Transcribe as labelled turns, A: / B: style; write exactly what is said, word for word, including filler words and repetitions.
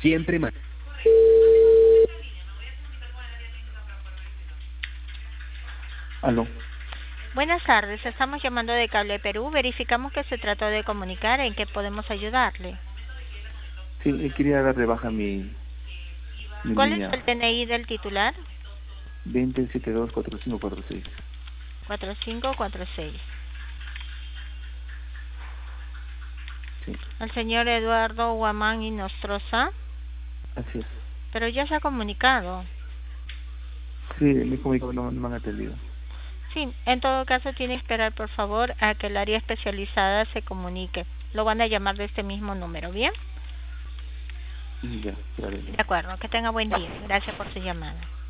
A: Siempre más.
B: Aló.
C: Buenas tardes, estamos llamando de Cable Perú. Verificamos que se trató de comunicar. ¿En qué podemos ayudarle?
B: Sí, eh, quería dar de baja mi, mi
C: ¿Cuál es
B: línea
C: el D N I del titular?
B: veinte setenta y dos cuarenta y cinco cuarenta y seis.
C: cuatro cinco cuatro seis.
B: Sí,
C: El señor Eduardo Guamán y Nostroza,
B: así es.
C: pero ya se ha comunicado.
B: Sí, me comunico, no, no me han atendido.
C: Sí, en todo caso tiene que esperar por favor a que el área especializada se comunique. Lo van a llamar de este mismo número, ¿bien?
B: Ya, claro.
C: De acuerdo, que tenga buen día. Gracias por su llamada.